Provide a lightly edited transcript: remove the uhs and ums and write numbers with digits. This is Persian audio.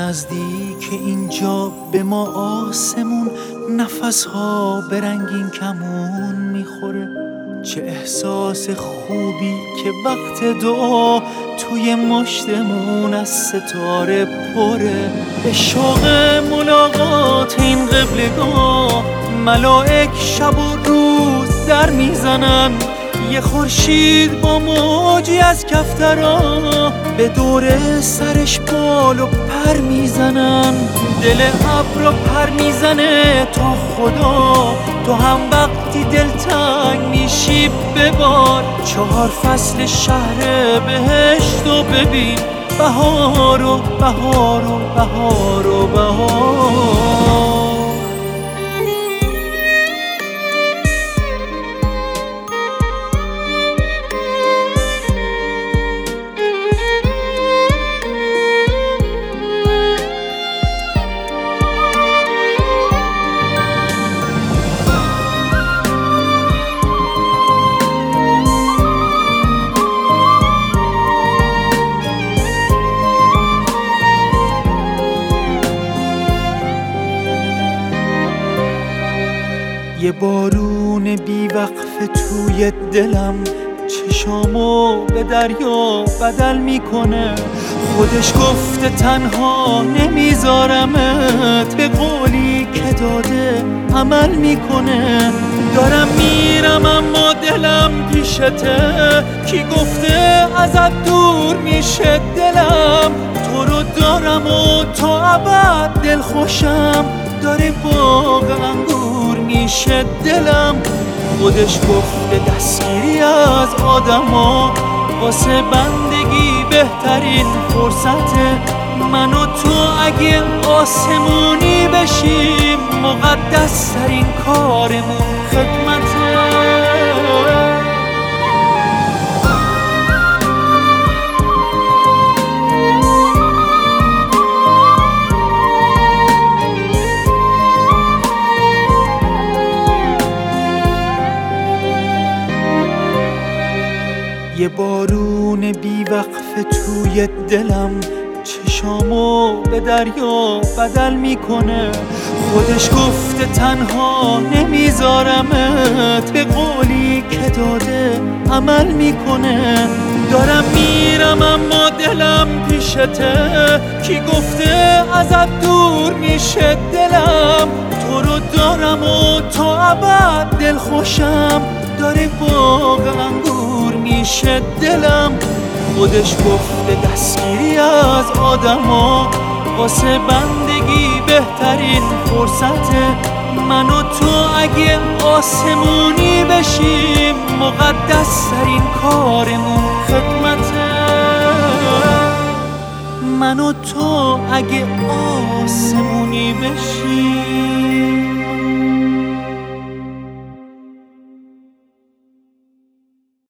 نزدیک اینجا به ما آسمون، نفسها به رنگین کمون میخوره. چه احساس خوبی که وقت دعا توی مشتمون از ستاره پره. به شوق ملاقات این قبلگاه ملائک شب و روز در میزنن. یه خورشید با موجی از کفترا به دور سرش بال و پر میزنن. دل ابرا پر میزنه تا خدا، تو هم وقتی دلتنگ میشی ببار. 4 فصل شهر بهشت و ببین، بهار و بهار و بهار و بهار. یه بارون بیوقفه توی دلم چشامو به دریا بدل میکنه. خودش گفته تنها نمیذارمت، به قولی که داده عمل میکنه. دارم میرم اما دلم پیشته، کی گفته ازت دور میشه دلم. تو رو دارم و تا ابد دل خوشم، داره باغ انگور میشه دلم. خودش گفته دستگیری از آدما واسه بندگی بهترین فرصته. من و تو اگه آسمونی بشیم، مقدس ترین کارمون خدمته. یه بارون بیوقفه توی دلم چشامو به دریا بدل میکنه. خودش گفته تنها نمیذارمت، به قولی که داده عمل میکنه. دارم میرم اما دلم پیشته، کی گفته ازت دور میشه دلم. تو رو دارم و تا ابد دل خوشم، داره باغ انگور میشه دلم. خودش گفته دستگیری از آدما واسه بندگی بهترین فرصته. من و تو اگه آسمونی بشیم، مقدس ترین کارمون خدمته. من و تو اگه آسمونی بشیم